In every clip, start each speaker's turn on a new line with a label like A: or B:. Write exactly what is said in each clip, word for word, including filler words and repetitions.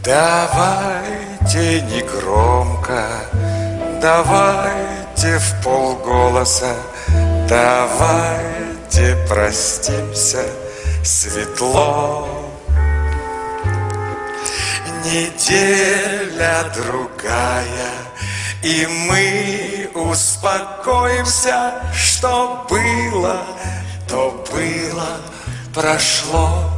A: Давайте негромко, давайте в полголоса, давайте простимся светло. Неделя другая, и мы успокоимся, что было, то было, прошло.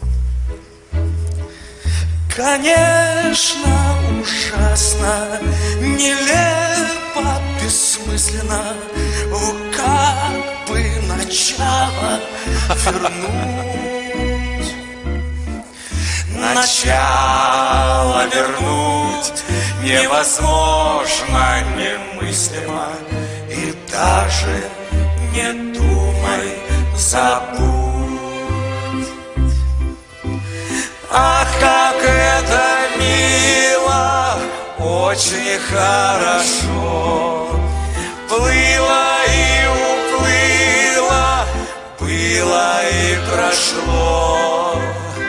A: Конечно, ужасно, нелепо, бессмысленно, о, как бы начало вернуть. Начало вернуть невозможно, немыслимо, и даже не думай, забудь. Ах, как это мило, очень хорошо. Плыло и уплыло, было и прошло.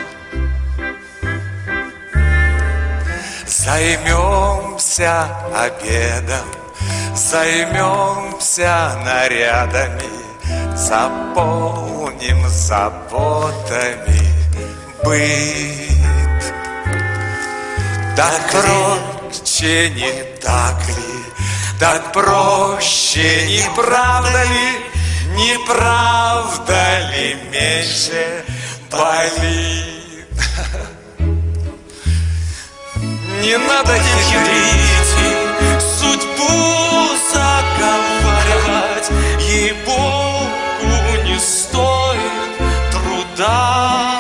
A: Займемся обедом, займемся нарядами, заполним заботами быт. Так проще, не так ли? Так проще, не правда ли? Не правда ли меньше болит? Не надо хитрить, судьбу заговаривать, ей-богу, не стоит труда.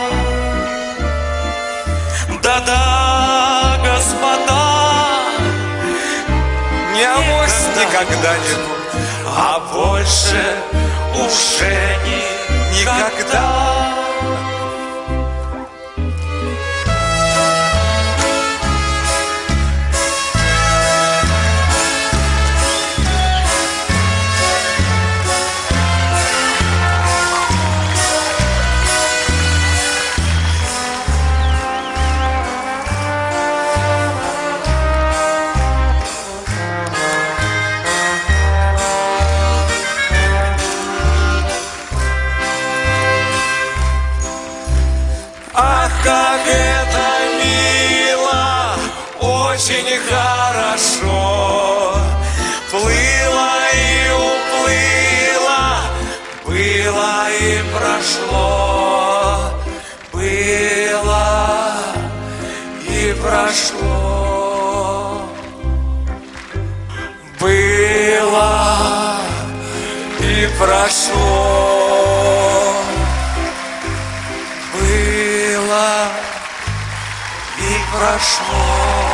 A: Да-да, господа, не авось никогда-нибудь, а больше уже не никогда. Как это мило, очень хорошо. Плыло и уплыло, было и прошло. Было и прошло. Было и прошло. И прошло.